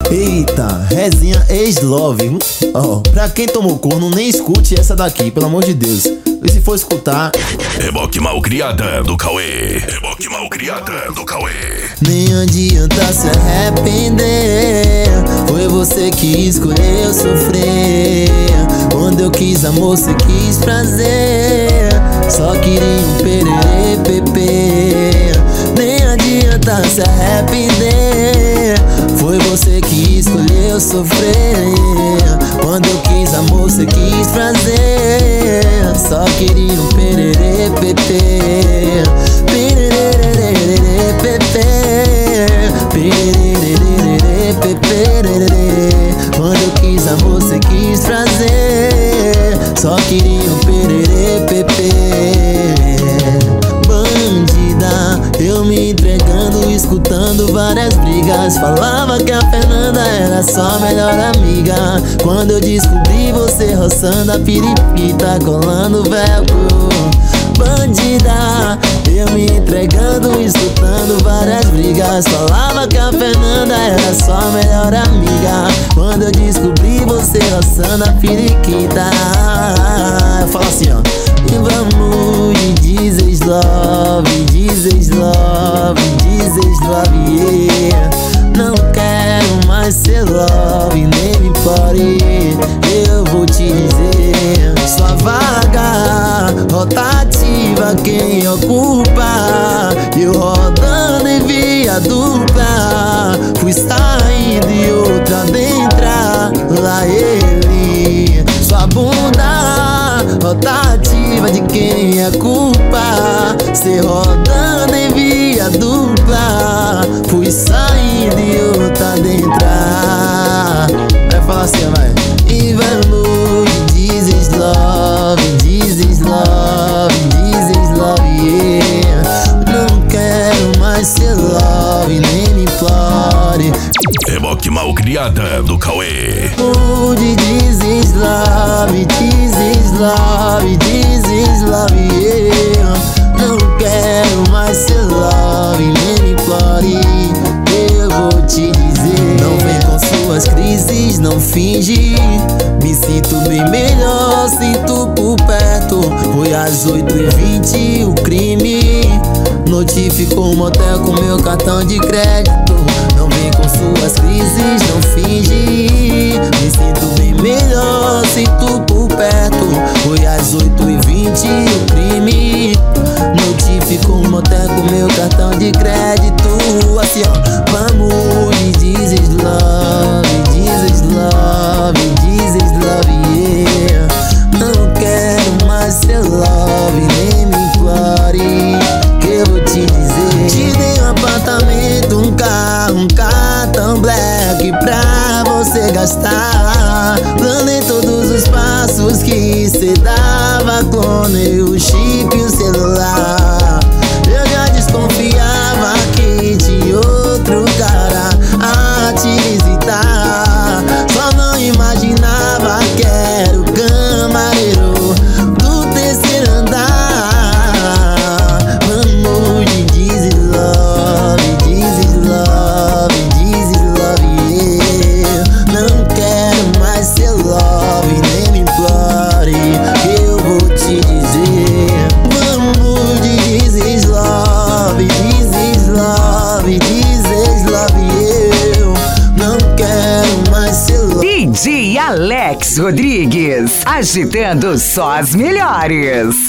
Eita, resenha ex-love. Pra quem tomou corno, nem escute essa daqui, pelo amor de Deus. E se for escutar... Reboque malcriada do Cauê. Reboque malcriada do Cauê. Nem adianta se arrepender. Foi você que escolheu sofrer. Quando eu quis amor, você quis prazer. Só queria um pererê, pepe. Nem adianta se arrepender. Foi você que escolheu sofrer. Quando eu quis amor, você quis prazer. Só queria um pererê, pepe. Pererê, pepe. Pererê, pepe. Quando eu quis amor, você quis prazer. Só queria um pererê, pepe. Bandida, eu me entregando, escutando várias brigas. Falava que a Fernanda era só melhor amiga. Quando eu descobri você roçando a periquita, colando velcro. Bandida, eu me entregando, escutando várias brigas. Falava que a Fernanda era só melhor amiga. Quando eu descobri você roçando a periquita, eu falo assim, ó. E vamos de Jesus love, Jesus love, Jesus love, yeah. Não quero mais ser love, nem me implore. Eu vou te dizer, sua vaga rotativa quem ocupa. Eu rodando em via dupla, fui saindo e outra dentro. Lá ele, sua bunda rotativa de quem é culpa. Cê rodando em via dupla, fui saindo e outra dentro. Vai falar assim, vai. E vamos de Jesus love, Jesus love, Jesus love, yeah. Não quero mais ser love, nem me implore. Reboque malcriada do Cauê. De Jesus love, Jesus love, Jesus love, yeah. Não quero mais ser love, nem me implore. Eu vou te dizer, não vem com suas crises, não finge. Me sinto bem melhor, sinto por perto. Foi às 8h20 o crime. Notificou o motel com meu cartão de crédito. Não vem com suas crises, não finge. Me sinto bem melhor, sinto por perto. Foi às 8h20 o crime. Notificou o motel com meu cartão de crédito. Assim, ó. Vamos de Jesus love, Jesus love, Jesus love, yeah. Não quero mais ser love, nem me implore. Que eu vou te dizer, te dei um apartamento, um cartão black pra você gastar. Planei todos os passos que cê dava, clonei o chip e o celular. Eu já desconfiava que tinha outro cara a te visitar. Só não imaginava que era o camareiro do terceiro andar. Vamos de Jesus love, Jesus love, Jesus love, yeah. Não quero mais ser love, nem me implore. Eu vou te dizer, vamos de Jesus love, Jesus love, Jesus love, eu não quero mais ser love. DJ Alex Rodrigues, agitando só as melhores.